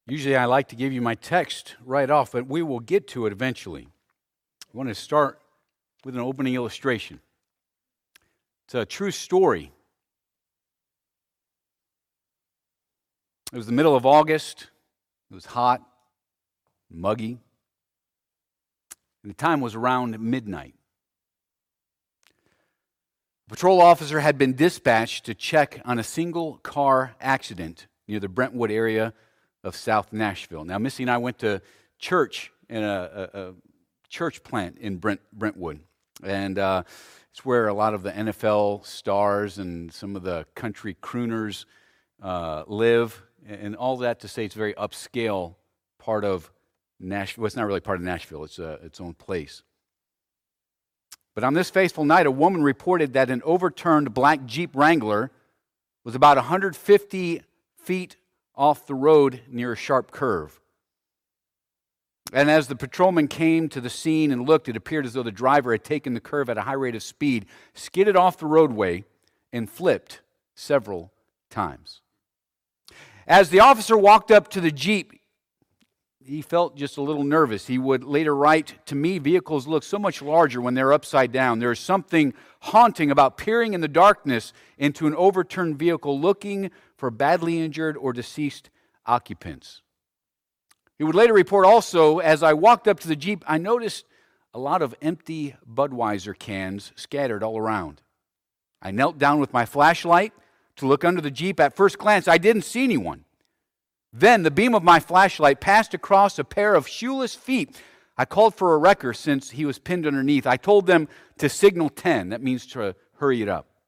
Usually I like to give you my text right off, but we will get to it eventually. I want to start with an opening illustration. It's a true story. It was the middle of August. It was hot, muggy, and the time was around midnight. A patrol officer had been dispatched to check on a single car accident near the Brentwood area of South Nashville. Now, Missy and I went to church in a church plant in Brentwood, and it's where a lot of the NFL stars and some of the country crooners live, and all that to say it's a very upscale part of Nashville. Well, it's not really part of Nashville, it's its own place. But on this fateful night, a woman reported that an overturned black Jeep Wrangler was about 150 feet off the road near a sharp curve. And as the patrolman came to the scene and looked, it appeared as though the driver had taken the curve at a high rate of speed, skidded off the roadway, and flipped several times. As the officer walked up to the Jeep, he felt just a little nervous. He would later write, "To me, vehicles look so much larger when they're upside down. There is something haunting about peering in the darkness into an overturned vehicle looking for badly injured or deceased occupants." He would later report also, "As I walked up to the Jeep, I noticed a lot of empty Budweiser cans scattered all around. I knelt down with my flashlight to look under the Jeep. At first glance, I didn't see anyone. Then the beam of my flashlight passed across a pair of shoeless feet. I called for a wrecker since he was pinned underneath. I told them to signal 10. That means to hurry it up.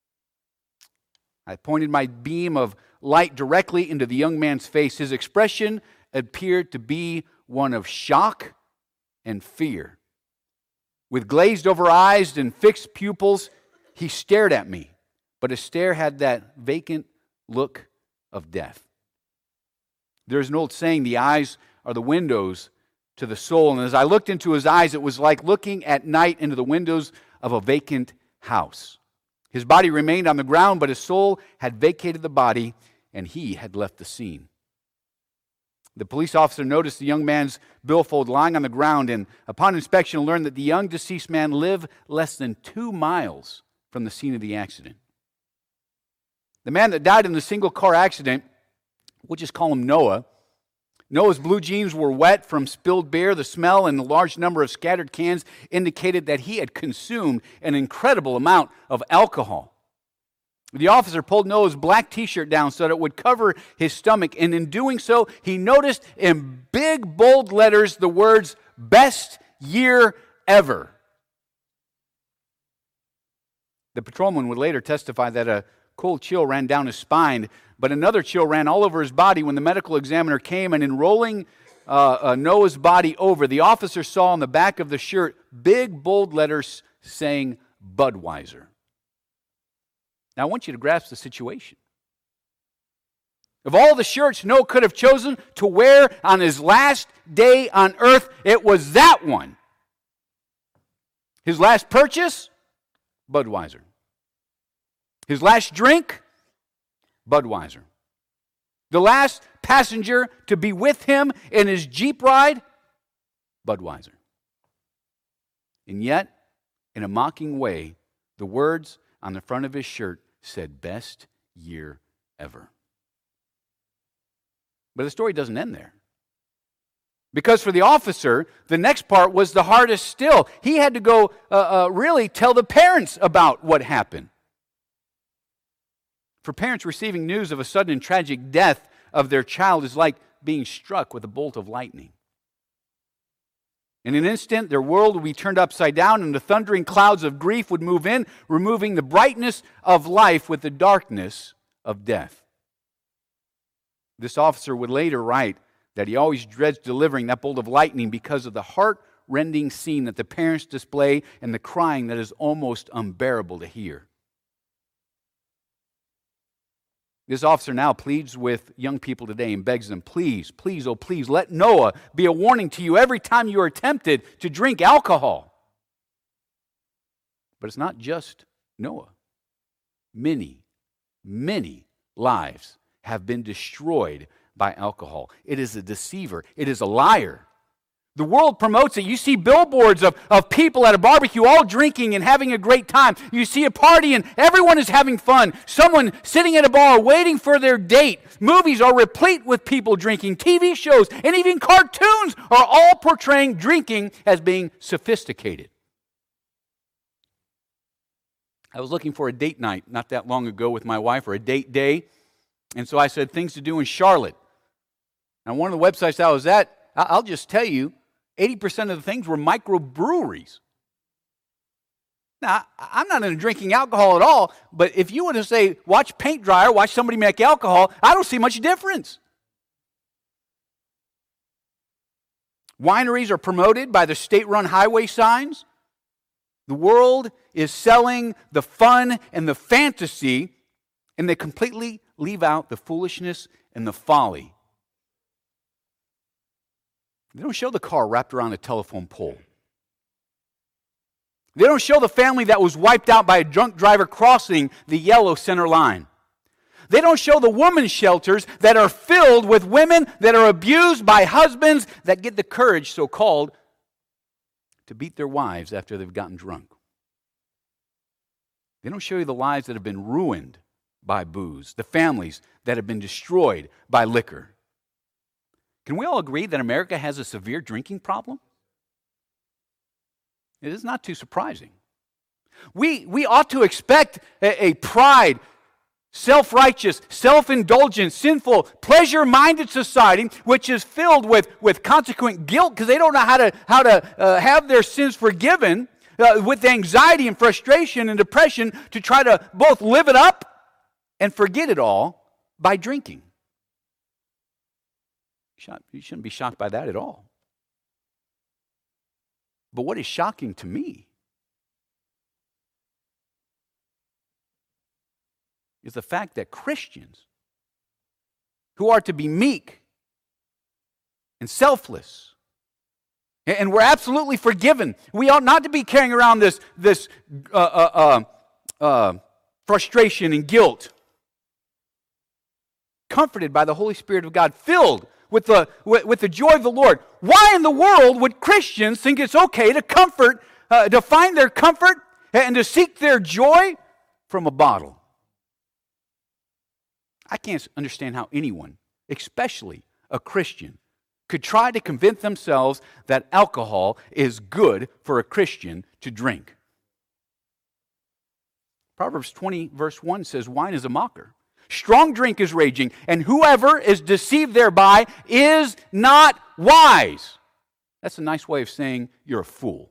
I pointed my beam of light directly into the young man's face. His expression appeared to be one of shock and fear. With glazed over eyes and fixed pupils, he stared at me, but his stare had that vacant look of death. There's an old saying, the eyes are the windows to the soul. And as I looked into his eyes, it was like looking at night into the windows of a vacant house. His body remained on the ground, but his soul had vacated the body, and he had left the scene." The police officer noticed the young man's billfold lying on the ground, and upon inspection learned that the young deceased man lived less than 2 miles from the scene of the accident. The man that died in the single car accident, we'll just call him Noah. Noah's blue jeans were wet from spilled beer. The smell and the large number of scattered cans indicated that he had consumed an incredible amount of alcohol. The officer pulled Noah's black t-shirt down so that it would cover his stomach, and in doing so, he noticed in big, bold letters the words, "Best year ever." The patrolman would later testify that a cold chill ran down his spine, but another chill ran all over his body when the medical examiner came, and in rolling Noah's body over, the officer saw on the back of the shirt big, bold letters saying Budweiser. Now, I want you to grasp the situation. Of all the shirts Noah could have chosen to wear on his last day on earth, it was that one. His last purchase, Budweiser. His last drink, Budweiser. The last passenger to be with him in his Jeep ride, Budweiser. And yet, in a mocking way, the words on the front of his shirt said, "Best year ever." But the story doesn't end there. Because for the officer, the next part was the hardest still. He had to go really tell the parents about what happened. For parents, receiving news of a sudden and tragic death of their child is like being struck with a bolt of lightning. In an instant, their world would be turned upside down, and the thundering clouds of grief would move in, removing the brightness of life with the darkness of death. This officer would later write that he always dreads delivering that bolt of lightning because of the heart-rending scene that the parents display and the crying that is almost unbearable to hear. This officer now pleads with young people today and begs them, please, please, oh please, let Noah be a warning to you every time you are tempted to drink alcohol. But it's not just Noah. Many, many lives have been destroyed by alcohol. It is a deceiver. It is a liar. The world promotes it. You see billboards of people at a barbecue all drinking and having a great time. You see a party and everyone is having fun. Someone sitting at a bar waiting for their date. Movies are replete with people drinking. TV shows and even cartoons are all portraying drinking as being sophisticated. I was looking for a date night not that long ago with my wife, or a date day. And so I said, things to do in Charlotte. And one of the websites I was at, I'll just tell you, 80% of the things were microbreweries. Now, I'm not into drinking alcohol at all, but if you were to say, watch paint dryer, watch somebody make alcohol, I don't see much difference. Wineries are promoted by the state-run highway signs. The world is selling the fun and the fantasy, and they completely leave out the foolishness and the folly. They don't show the car wrapped around a telephone pole. They don't show the family that was wiped out by a drunk driver crossing the yellow center line. They don't show the women's shelters that are filled with women that are abused by husbands that get the courage, so-called, to beat their wives after they've gotten drunk. They don't show you the lives that have been ruined by booze, the families that have been destroyed by liquor. Can we all agree that America has a severe drinking problem? It is not too surprising. We ought to expect a pride, self-righteous, self-indulgent, sinful, pleasure-minded society which is filled with consequent guilt because they don't know how to have their sins forgiven, with anxiety and frustration and depression to try to both live it up and forget it all by drinking. You shouldn't be shocked by that at all. But what is shocking to me is the fact that Christians who are to be meek and selfless, and we're absolutely forgiven. We ought not to be carrying around this frustration and guilt. Comforted by the Holy Spirit of God, filled with the joy of the Lord. Why in the world would Christians think it's okay to find their comfort and to seek their joy from a bottle? I can't understand how anyone, especially a Christian, could try to convince themselves that alcohol is good for a Christian to drink. Proverbs 20, verse 1 says, wine is a mocker. Strong drink is raging, and whoever is deceived thereby is not wise. That's a nice way of saying you're a fool.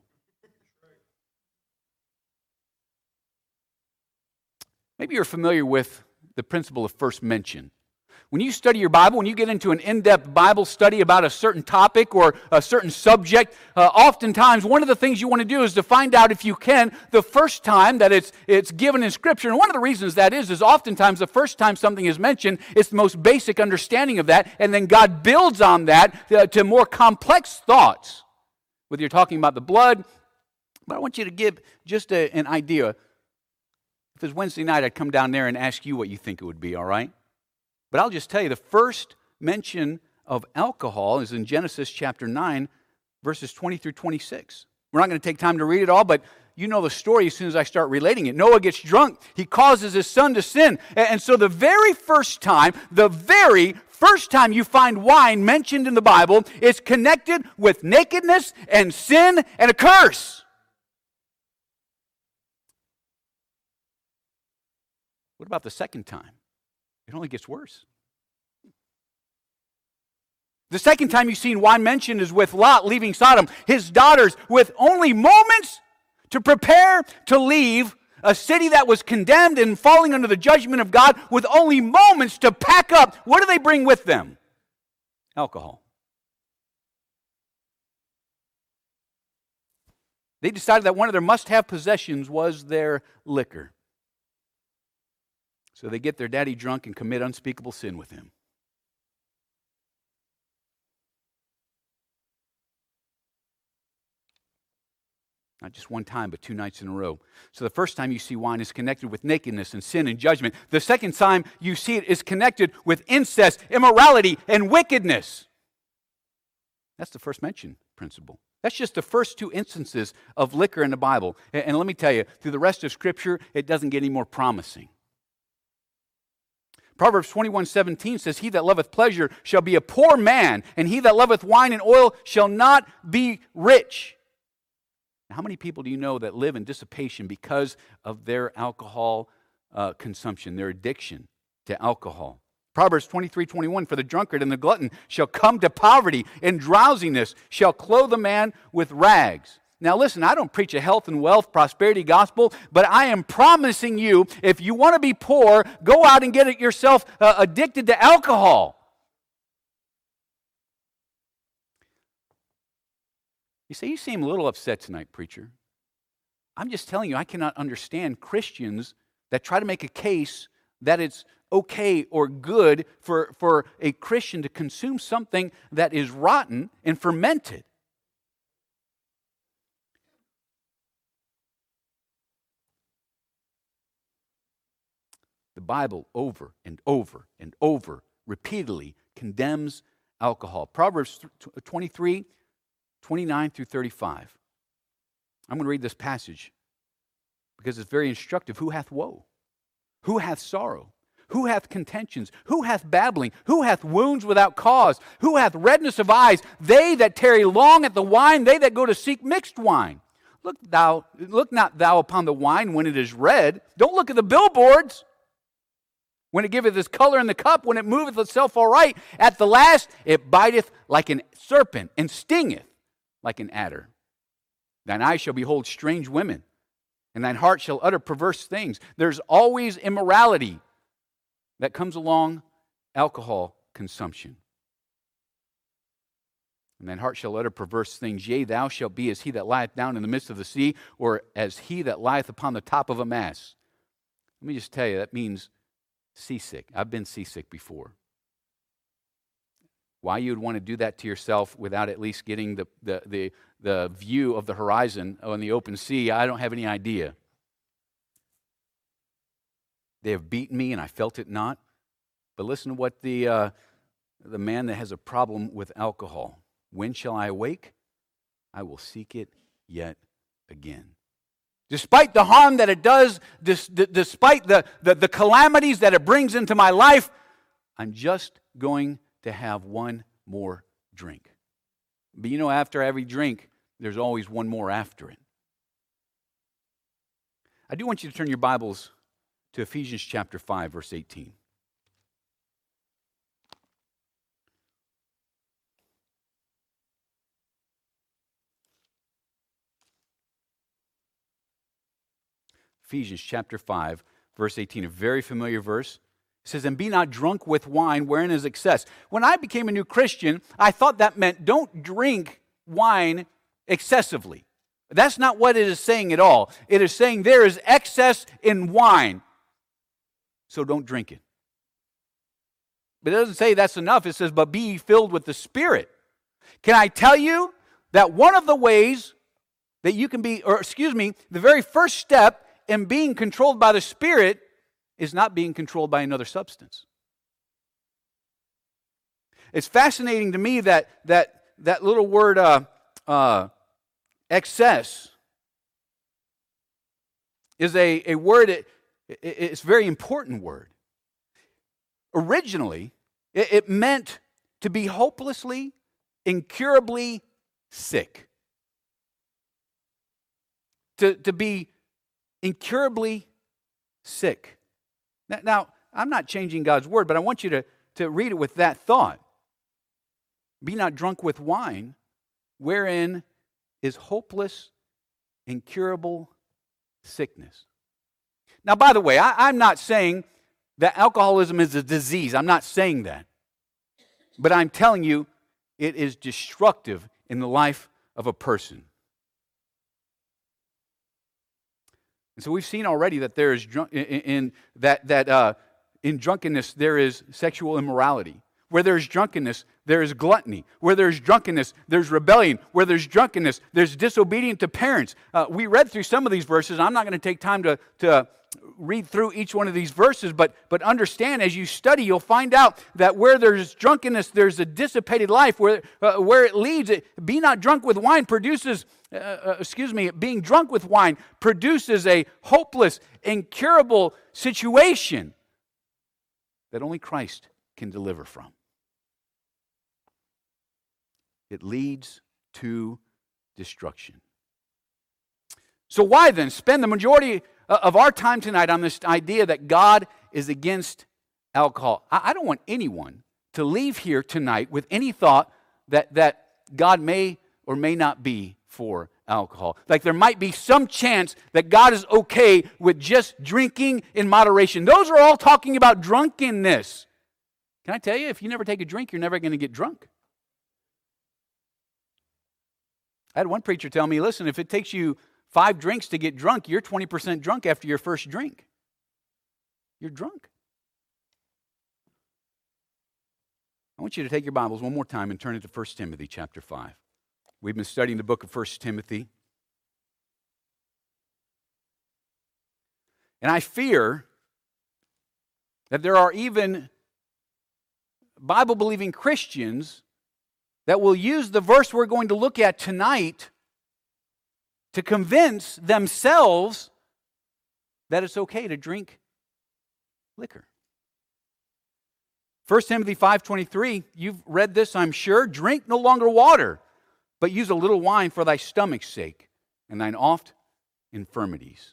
Maybe you're familiar with the principle of first mention. When you study your Bible, when you get into an in-depth Bible study about a certain topic or a certain subject, oftentimes one of the things you want to do is to find out, if you can, the first time that it's given in Scripture. And one of the reasons that is oftentimes the first time something is mentioned, it's the most basic understanding of that, and then God builds on that to more complex thoughts. Whether you're talking about the blood, but I want you to give just an idea. If it was Wednesday night, I'd come down there and ask you what you think it would be, all right? But I'll just tell you, the first mention of alcohol is in Genesis chapter 9, verses 20 through 26. We're not going to take time to read it all, but you know the story as soon as I start relating it. Noah gets drunk. He causes his son to sin. And so the very first time you find wine mentioned in the Bible, it's connected with nakedness and sin and a curse. What about the second time? It only gets worse. The second time you've seen wine mentioned is with Lot leaving Sodom. His daughters, with only moments to prepare to leave a city that was condemned and falling under the judgment of God, with only moments to pack up. What do they bring with them? Alcohol. They decided that one of their must-have possessions was their liquor. So they get their daddy drunk and commit unspeakable sin with him. Not just one time, but 2 nights in a row. So the first time you see wine is connected with nakedness and sin and judgment. The second time you see it is connected with incest, immorality, and wickedness. That's the first mention principle. That's just the first 2 instances of liquor in the Bible. And let me tell you, through the rest of Scripture, it doesn't get any more promising. Proverbs 21:17 says, "He that loveth pleasure shall be a poor man, and he that loveth wine and oil shall not be rich." Now, how many people do you know that live in dissipation because of their alcohol consumption, their addiction to alcohol? Proverbs 23:21, "For the drunkard and the glutton shall come to poverty, and drowsiness shall clothe a man with rags." Now listen, I don't preach a health and wealth prosperity gospel, but I am promising you, if you want to be poor, go out and get it yourself addicted to alcohol. You say, "You seem a little upset tonight, preacher." I'm just telling you, I cannot understand Christians that try to make a case that it's okay or good for a Christian to consume something that is rotten and fermented. The Bible over and over and over repeatedly condemns alcohol. Proverbs 23, 29 through 35. I'm going to read this passage because it's very instructive. "Who hath woe? Who hath sorrow? Who hath contentions? Who hath babbling? Who hath wounds without cause? Who hath redness of eyes? They that tarry long at the wine, they that go to seek mixed wine. Look not thou upon the wine when it is red. Don't look at the billboards. When it giveth his color in the cup, when it moveth itself aright, at the last it biteth like an serpent, and stingeth like an adder. Thine eyes shall behold strange women, and thine heart shall utter perverse things." There's always immorality that comes along alcohol consumption. "And thine heart shall utter perverse things. Yea, thou shalt be as he that lieth down in the midst of the sea, or as he that lieth upon the top of a mast." Let me just tell you, that means seasick. I've been seasick before. Why you would want to do that to yourself without at least getting the view of the horizon on the open sea, I don't have any idea. They have beaten me, and I felt it not. But listen to what the man that has a problem with alcohol. "When shall I awake? I will seek it yet again." Despite the harm that it does, despite the calamities that it brings into my life, I'm just going to have one more drink. But you know, after every drink, there's always one more after it. I do want you to turn your Bibles to Ephesians chapter 5, verse 18. Ephesians chapter 5, verse 18, a very familiar verse. It says, "And be not drunk with wine, wherein is excess." When I became a new Christian, I thought that meant don't drink wine excessively. That's not what it is saying at all. It is saying there is excess in wine, so don't drink it. But it doesn't say that's enough. It says, "But be ye filled with the Spirit." Can I tell you that one of the ways that you can be, the very first step in being controlled by the Spirit is not being controlled by another substance. It's fascinating to me that little word excess is a word, it's a very important word. Originally, it meant to be hopelessly, incurably sick. To be incurably sick. Now, I'm not changing God's word, but I want you to read it with that thought. "Be not drunk with wine, wherein is hopeless, incurable sickness." Now, by the way, I'm not saying that alcoholism is a disease. I'm not saying that. But I'm telling you, it is destructive in the life of a person. And so we've seen already that there is in drunkenness there is sexual immorality. Where there is drunkenness, there is gluttony. Where there's drunkenness, there's rebellion. Where there's drunkenness, there's disobedience to parents. We read through some of these verses. I'm not going to take time to read through each one of these verses, but understand as you study, you'll find out that where there's drunkenness, there's a dissipated life. Where it leads, be not drunk with wine produces, being drunk with wine produces a hopeless, incurable situation that only Christ can deliver from. It leads to destruction. So why then spend the majority of our time tonight on this idea that God is against alcohol? I don't want anyone to leave here tonight with any thought that God may or may not be for alcohol. Like there might be some chance that God is okay with just drinking in moderation. Those are all talking about drunkenness. Can I tell you, if you never take a drink, you're never going to get drunk. I had one preacher tell me, listen, if it takes you 5 drinks to get drunk, you're 20% drunk after your first drink. You're drunk. I want you to take your Bibles one more time and turn it to 1 Timothy chapter 5. We've been studying the book of 1 Timothy. And I fear that there are even Bible-believing Christians that will use the verse we're going to look at tonight to convince themselves that it's okay to drink liquor. 1 Timothy 5:23, you've read this, I'm sure. Drink no longer water, but use a little wine for thy stomach's sake and thine oft infirmities.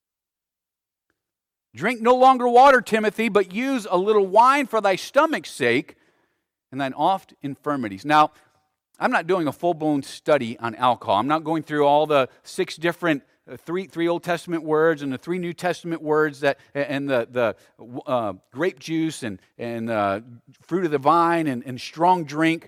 Drink no longer water, Timothy, but use a little wine for thy stomach's sake and thine oft infirmities. Now, I'm not doing a full-blown study on alcohol. I'm not going through all the 6 different, three Old Testament words and the 3 New Testament words that, and the grape juice and fruit of the vine and strong drink.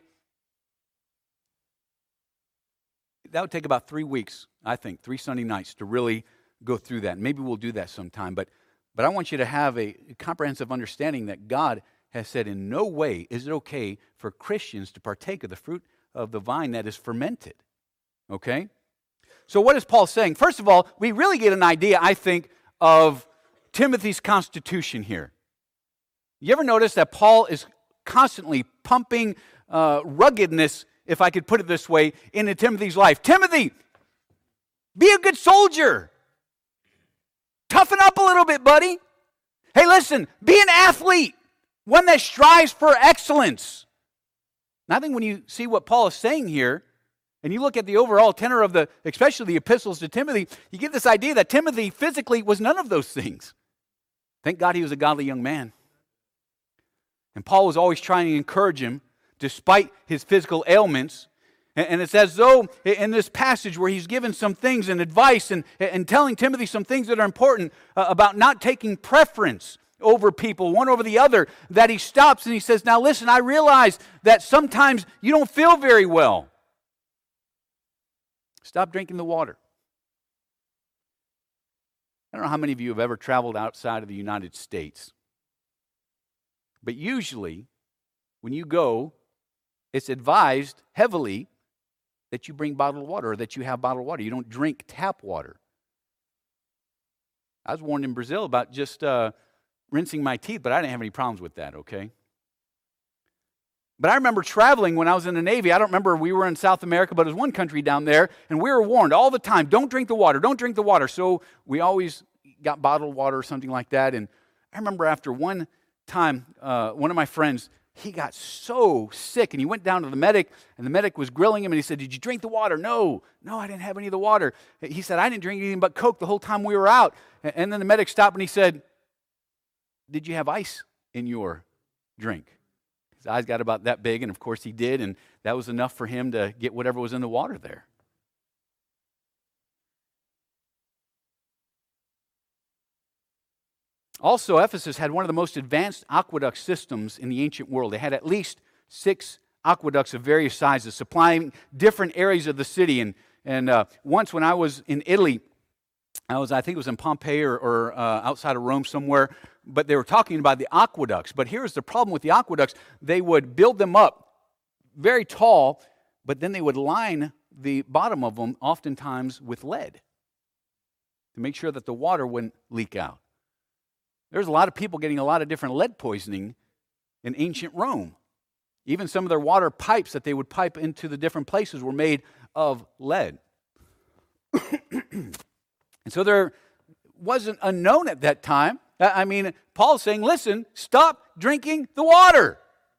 That would take about 3 weeks, I think, 3 Sunday nights to really go through that. Maybe we'll do that sometime, but I want you to have a comprehensive understanding that God has said in no way is it okay for Christians to partake of the fruit of the vine that is fermented. Okay? So what is Paul saying? First of all, we really get an idea, I think, of Timothy's constitution here. You ever notice that Paul is constantly pumping ruggedness, if I could put it this way, into Timothy's life? Timothy, be a good soldier. Toughen up a little bit, buddy. Hey, listen, be an athlete, one that strives for excellence. And I think when you see what Paul is saying here, and you look at the overall tenor of especially the epistles to Timothy, you get this idea that Timothy physically was none of those things. Thank God he was a godly young man. And Paul was always trying to encourage him, despite his physical ailments. And it's as though in this passage where he's given some things and advice and telling Timothy some things that are important about not taking preference over people, one over the other, that he stops and he says, now listen, I realize that sometimes you don't feel very well. Stop drinking the water. I don't know how many of you have ever traveled outside of the United States, but usually when you go, it's advised heavily that you bring bottled water or that you have bottled water. You don't drink tap water. I was warned in Brazil about just rinsing my teeth, but I didn't have any problems with that, okay? But I remember traveling when I was in the Navy. I don't remember, we were in South America, but it was one country down there, and we were warned all the time, don't drink the water, don't drink the water. So we always got bottled water or something like that. And I remember after one time, one of my friends, he got so sick, and he went down to the medic, and the medic was grilling him, and he said, did you drink the water? No, I didn't have any of the water. He said, I didn't drink anything but Coke the whole time we were out. And then the medic stopped, and he said, did you have ice in your drink? His eyes got about that big, and of course he did, and that was enough for him to get whatever was in the water there. Also, Ephesus had one of the most advanced aqueduct systems in the ancient world. They had at least 6 aqueducts of various sizes, supplying different areas of the city. And once when I was in Italy, I think it was in Pompeii or outside of Rome somewhere, but they were talking about the aqueducts. But here's the problem with the aqueducts. They would build them up very tall, but then they would line the bottom of them oftentimes with lead to make sure that the water wouldn't leak out. There's a lot of people getting a lot of different lead poisoning in ancient Rome. Even some of their water pipes that they would pipe into the different places were made of lead. And so there wasn't unknown at that time. I mean, Paul's saying, listen, stop drinking the water.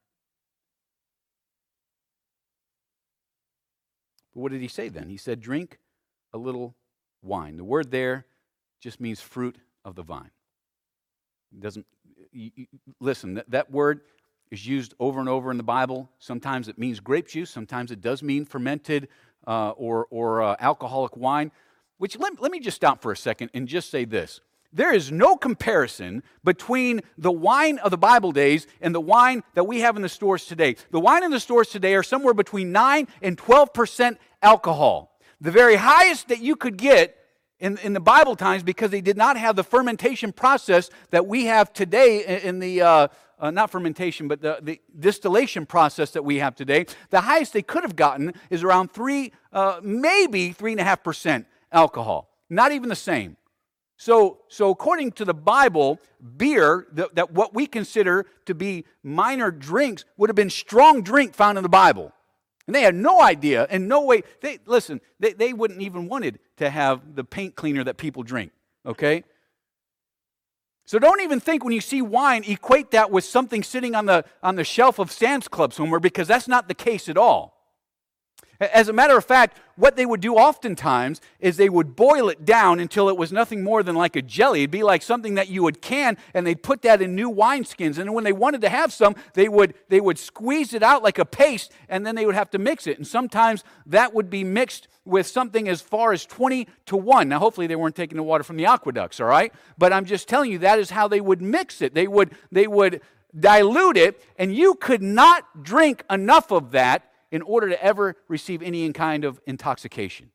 But what did he say then? He said, drink a little wine. The word there just means fruit of the vine. It doesn't, listen, that word is used over and over in the Bible. Sometimes it means grape juice. Sometimes it does mean fermented or alcoholic wine. Which, let me just stop for a second and just say this. There is no comparison between the wine of the Bible days and the wine that we have in the stores today. The wine in the stores today are somewhere between 9 and 12% alcohol. The very highest that you could get in the Bible times, because they did not have the fermentation process that we have today in the, not fermentation, but the distillation process that we have today, the highest they could have gotten is around maybe 3.5% alcohol. Not even the same. So according to the Bible, beer, that what we consider to be minor drinks, would have been strong drink found in the Bible. And they had no idea and no way. They wouldn't even wanted to have the paint cleaner that people drink, okay? So don't even think when you see wine, equate that with something sitting on the shelf of Sam's Club somewhere, because that's not the case at all. As a matter of fact, what they would do oftentimes is they would boil it down until it was nothing more than like a jelly. It'd be like something that you would can, and they'd put that in new wineskins. And when they wanted to have some, they would squeeze it out like a paste, and then they would have to mix it. And sometimes that would be mixed with something as far as 20-1. Now, hopefully they weren't taking the water from the aqueducts, all right? But I'm just telling you, that is how they would mix it. They would dilute it, and you could not drink enough of that in order to ever receive any kind of intoxication.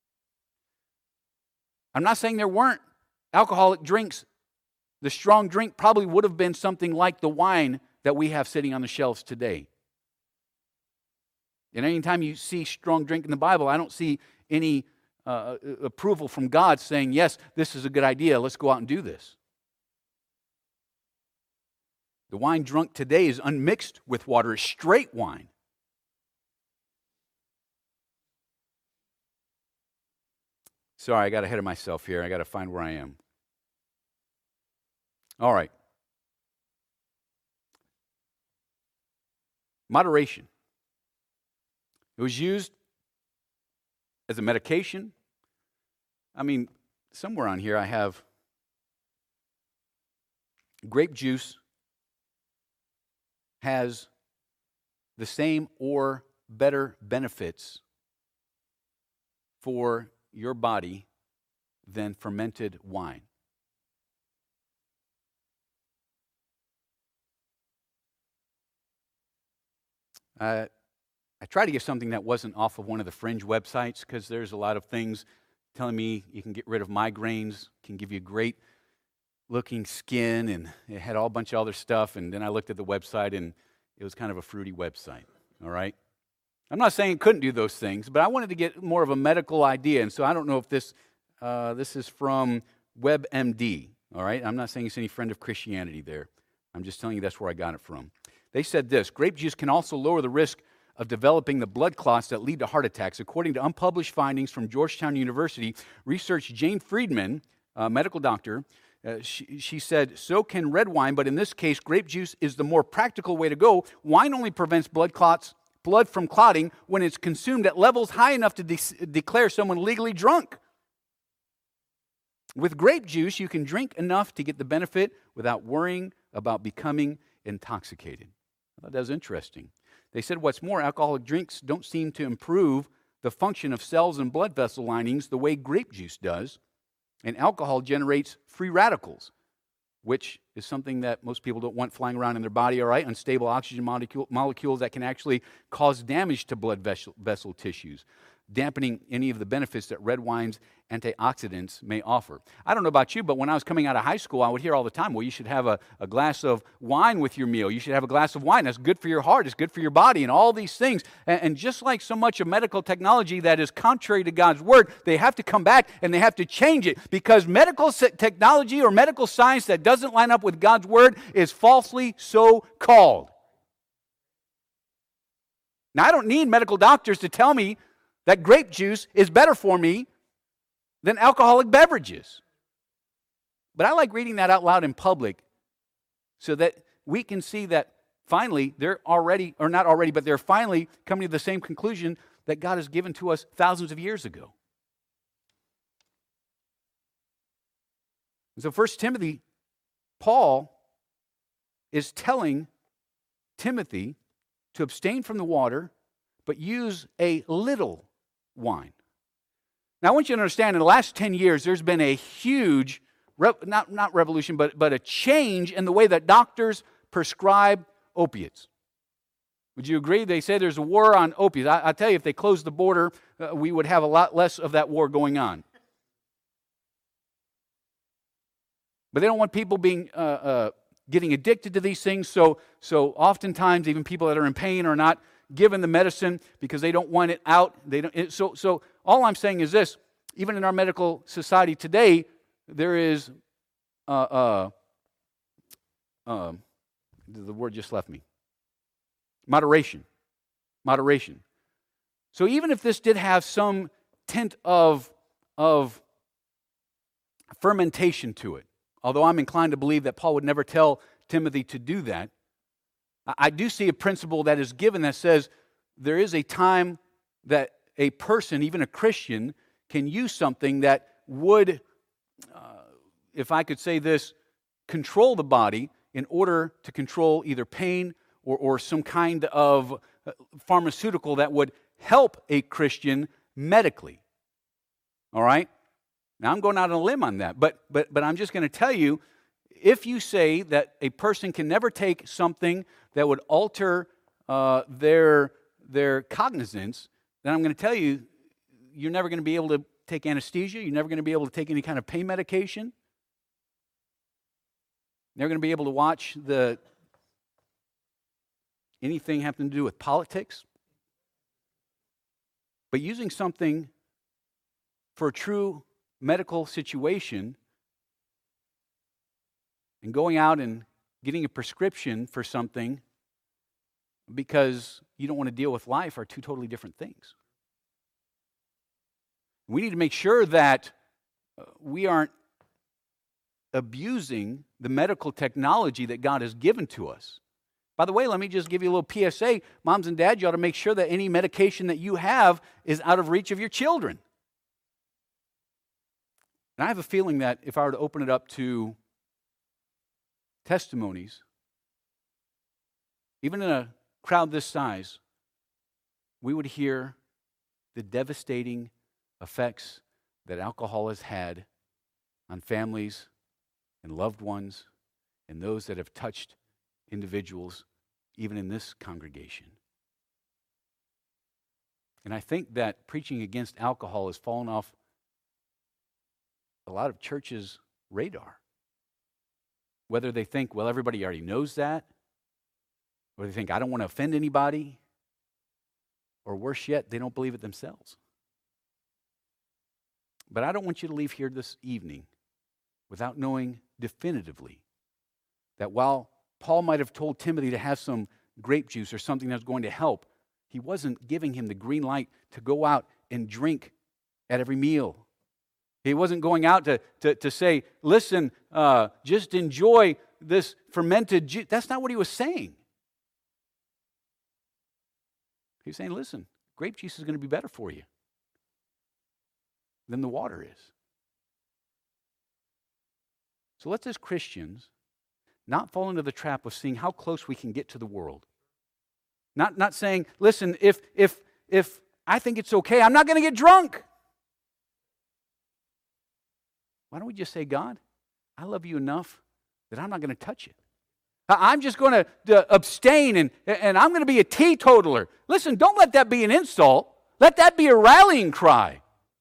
I'm not saying there weren't alcoholic drinks. The strong drink probably would have been something like the wine that we have sitting on the shelves today. And anytime you see strong drink in the Bible, I don't see any approval from God saying, yes, this is a good idea, let's go out and do this. The wine drunk today is unmixed with water, it's straight wine. Sorry, I got ahead of myself here. I got to find where I am. All right. Moderation. It was used as a medication. I mean, somewhere on here I have grape juice has the same or better benefits for your body than fermented wine. I tried to get something that wasn't off of one of the fringe websites, because there's a lot of things telling me you can get rid of migraines, can give you great looking skin, and it had all a bunch of other stuff. And then I looked at the website, and it was kind of a fruity website, all right? I'm not saying it couldn't do those things, but I wanted to get more of a medical idea. And so I don't know if this is from WebMD, all right? I'm not saying it's any friend of Christianity there. I'm just telling you that's where I got it from. They said this: grape juice can also lower the risk of developing the blood clots that lead to heart attacks. According to unpublished findings from Georgetown University, research Jane Friedman, a medical doctor, she said, so can red wine, but in this case, grape juice is the more practical way to go. Wine only prevents blood from clotting when it's consumed at levels high enough to declare someone legally drunk. With grape juice, you can drink enough to get the benefit without worrying about becoming intoxicated. I thought that was interesting. They said what's more, alcoholic drinks don't seem to improve the function of cells and blood vessel linings the way grape juice does. And alcohol generates free radicals, which is something that most people don't want flying around in their body, all right? Unstable oxygen molecules that can actually cause damage to blood vessel tissues. dampening any of the benefits that red wine's antioxidants may offer. I don't know about you, but when I was coming out of high school, I would hear all the time, well, you should have a glass of wine with your meal. You should have a glass of wine. That's good for your heart. It's good for your body and all these things. And just like so much of medical technology that is contrary to God's word, they have to come back and they have to change it because medical technology or medical science that doesn't line up with God's word is falsely so called. Now, I don't need medical doctors to tell me that grape juice is better for me than alcoholic beverages. But I like reading that out loud in public so that we can see that finally they're already, or not already, but they're finally coming to the same conclusion that God has given to us thousands of years ago. So 1 Timothy, Paul is telling Timothy to abstain from the water, but use a little wine. Now, I want you to understand, in the last 10 years, there's been a huge, not revolution, but a change in the way that doctors prescribe opiates. Would you agree? They say there's a war on opiates. I tell you, if they closed the border, we would have a lot less of that war going on. But they don't want people being getting addicted to these things, so oftentimes even people that are in pain are not given the medicine because they don't want it out. So all I'm saying is this: even in our medical society today, there is the word just left me. Moderation. So even if this did have some tint of fermentation to it, although I'm inclined to believe that Paul would never tell Timothy to do that, I do see a principle that is given that says there is a time that a person, even a Christian, can use something that would, if I could say this, control the body in order to control either pain or some kind of pharmaceutical that would help a Christian medically. All right? Now, I'm going out on a limb on that, but I'm just going to tell you, if you say that a person can never take something that would alter their cognizance, then I'm going to tell you, you're never going to be able to take anesthesia. You're never going to be able to take any kind of pain medication. You're never going to be able to watch anything having to do with politics. But using something for a true medical situation and going out and getting a prescription for something because you don't want to deal with life are two totally different things. We need to make sure that we aren't abusing the medical technology that God has given to us. By the way, let me just give you a little PSA. Moms and dads, you ought to make sure that any medication that you have is out of reach of your children. And I have a feeling that if I were to open it up to testimonies, even in a crowd this size, we would hear the devastating effects that alcohol has had on families and loved ones and those that have touched individuals, even in this congregation. And I think that preaching against alcohol has fallen off a lot of churches' radar. Whether they think, well, everybody already knows that, or they think, I don't want to offend anybody, or worse yet, they don't believe it themselves. But I don't want you to leave here this evening without knowing definitively that while Paul might have told Timothy to have some grape juice or something that was going to help, he wasn't giving him the green light to go out and drink at every meal. He wasn't going out to say, listen, just enjoy this fermented juice. That's not what he was saying. He was saying, listen, grape juice is going to be better for you than the water is. So let's, as Christians, not fall into the trap of seeing how close we can get to the world. Not saying, listen, if I think it's okay, I'm not going to get drunk. Why don't we just say, God, I love you enough that I'm not going to touch it. I'm just going to abstain and I'm going to be a teetotaler. Listen, don't let that be an insult. Let that be a rallying cry.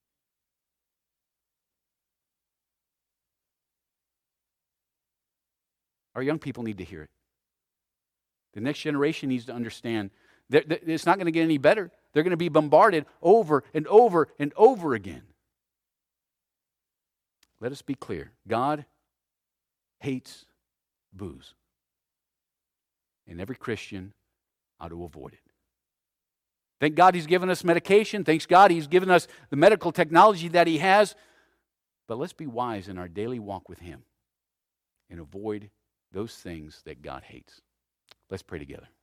Our young people need to hear it. The next generation needs to understand that it's not going to get any better. They're going to be bombarded over and over and over again. Let us be clear. God hates booze. And every Christian ought to avoid it. Thank God He's given us medication. Thanks God He's given us the medical technology that He has. But let's be wise in our daily walk with Him and avoid those things that God hates. Let's pray together.